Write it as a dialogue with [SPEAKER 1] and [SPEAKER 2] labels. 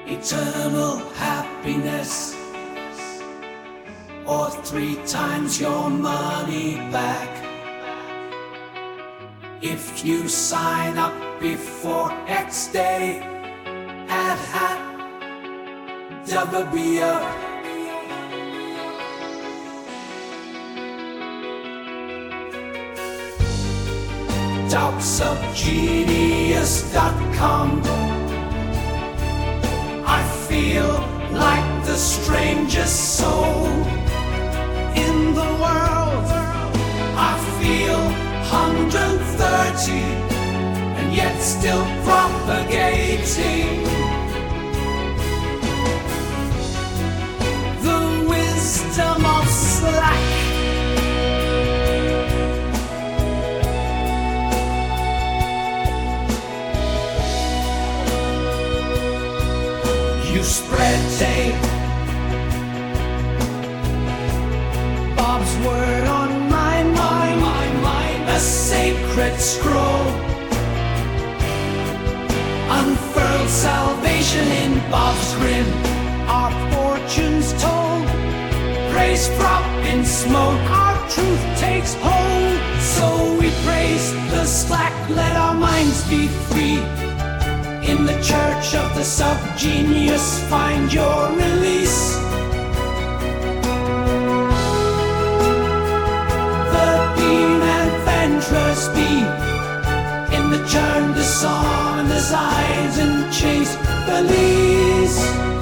[SPEAKER 1] eternal happiness, or 3 times your money back. If you sign up before X day at WBO, doubtsofgenius.com. I feel like the strangest soul in the world. I feel 130 and yet still propagating the wisdom of slack. You spread tape, Bob's word on my mind, a sacred scroll. Unfurled salvation in Bob's grin, our fortunes told. Praise prop in smoke, our truth takes hold. So we praise the slack, let our minds be free. In the church of the subgenius, find your release. The beam and venturous bee, in the churn, the song, and the sides and chase the lease.